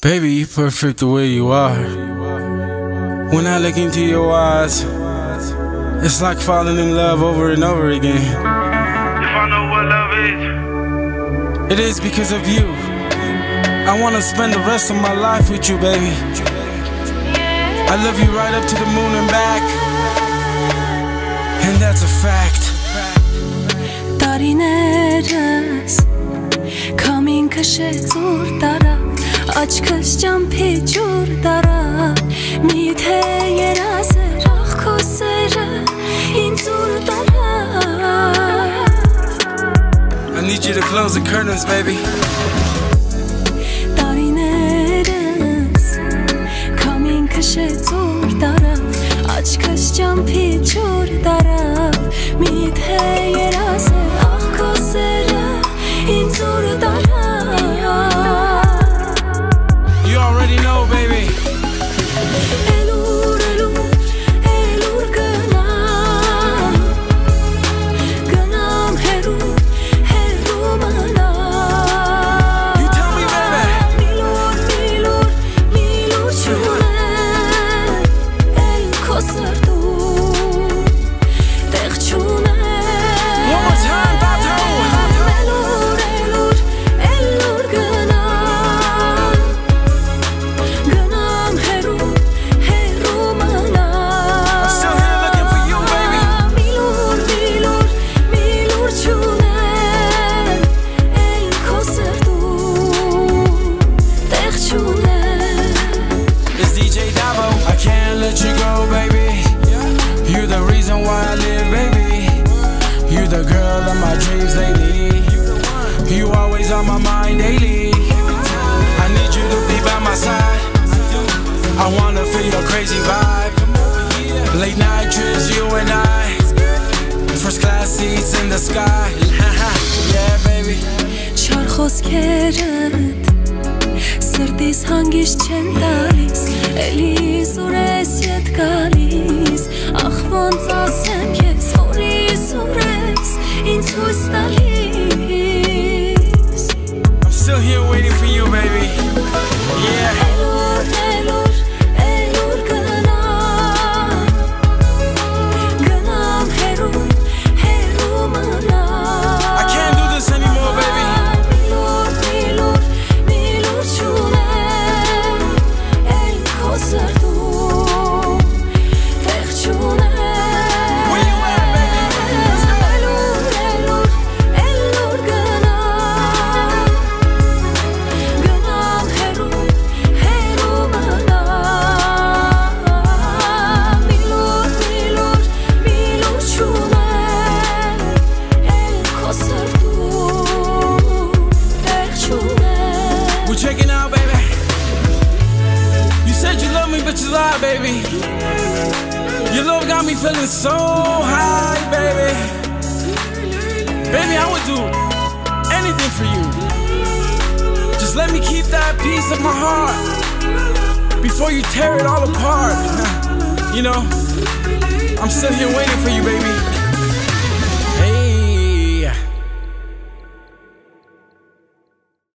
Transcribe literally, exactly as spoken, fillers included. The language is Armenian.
Baby, you perfect the way you are. When I look into your eyes, it's like falling in love over and over again. If I know what love is, it is because of you. I wanna spend the rest of my life with you, baby. I love you right up to the moon and back, and that's a fact. Տարիներս Քամին քշեցուր տարավ Աչքս ճամփի ջուր տարավ Միթե երազեր ախ քո սերը ինձ ուր տարավ I need you to close the curtains, baby. Տարիներս Քամին քշեցուր տարավ Աչքս ճամփի ջուր տարավ Միթե երազեր ախ քո սերը ինձ ուր տարավ You already know, baby. Elur, elur, elur gânam Gânam heru, heru manam You tell me, baby. Milur, milur, milur çunen El ko sırdu, teg çunen One more time, Bato. Elur, elur, elur gânam Gânam heru, heru manam Still here looking for you, baby. Milur, milur, milur çunen El ko sırdu, teg çunen It's D J Davo. I can't let you go, baby. You're the reason why I live, baby. You're the girl of my dreams lately. You always on my mind daily. I need you to be by my side. I wanna feel your crazy vibe. Late night trips, you and I. First class seats in the sky. Yeah, baby. Չար խոսքերդ Սրտիս հանգիստ չեն տալիս Էլի զուր ես ետ գալիս Ախ ոնց ասեմ քեզ որ իզուր ես Ինձ հույս տալիս I'm still here waiting for you, baby. Yeah. Elur, elur, elur gânam Gânam heru, heru manam I can't do this anymore, baby. Milur, milur, milur çunen El ko sırdu, teg çunen Where you at, baby? Elur, elur, elur gânam Gânam heru, heru manam Milur, milur, milur çunen El ko sırdu, teg çunen We're checking out, baby. You said you love me, but you lied, baby. Your love got me feeling so high, baby. Baby, I would do anything for you. Just let me keep that piece of my heart before you tear it all apart. You know, I'm still here waiting for you, baby.